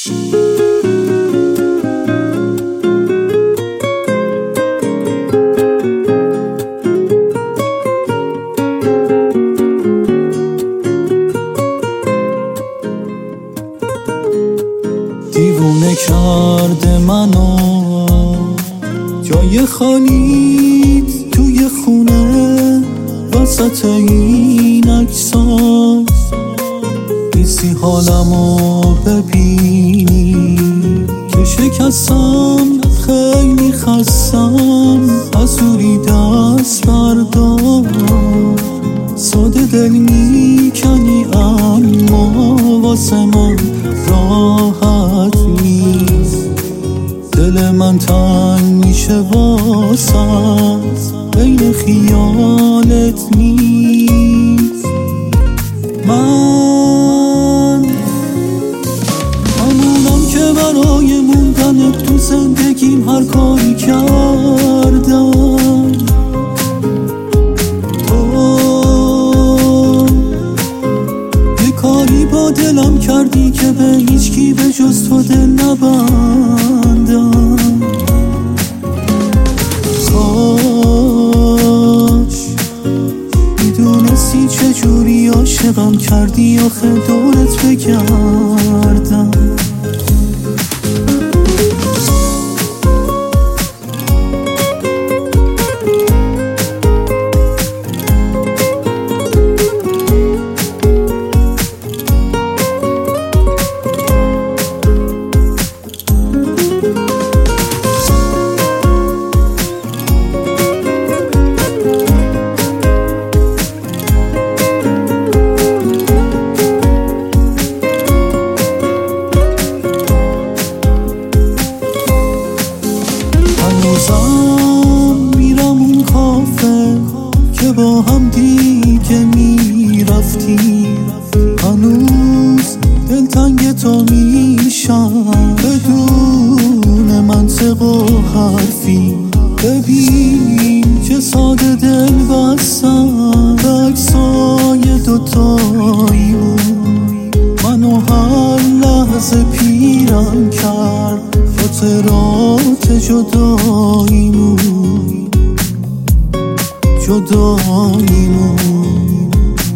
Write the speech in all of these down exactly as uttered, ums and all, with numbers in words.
دیوونه کرده منو جای خالیت توی خونه وسط این عکساس نیستی حالمو ببینی که شکستم خیلی خستم از دوری دست بردار ساده دل میکنی اما واسه من راحت نیست دل من تنگ میشه واسط بین خیالت نیست من همونم که برای موندن تو زندگیم هر کاری کردم تو یه کاری با دلم کردی که به هیچکی به جز تو دل نبندم کاش میدونستی چجوری عاشقم کردی آخه دورت بگردم میرم اون کافه که با هم دیگه میرفتی هنوز دلتنگ تو میشم بدون منطق و حرفی ببین چه ساده دل بستم عکسای دوتاییمون منو هر لحظه پیرم کرد خاطرات جداییمون جداییمون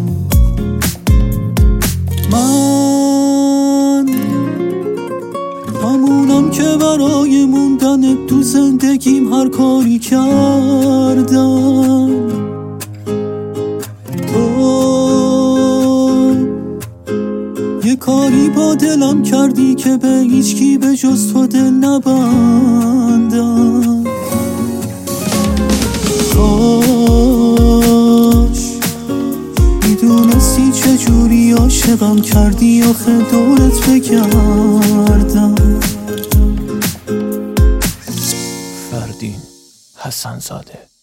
من همونم که برای موندن تو زندگیم هر کاری کردم تو یه کاری با دلم کردی که به هیچکی به جز تو دل نبندم کاش میدونستی چجوری عاشقم کردی آخه دورت بگردم. فردین حسن‌زاده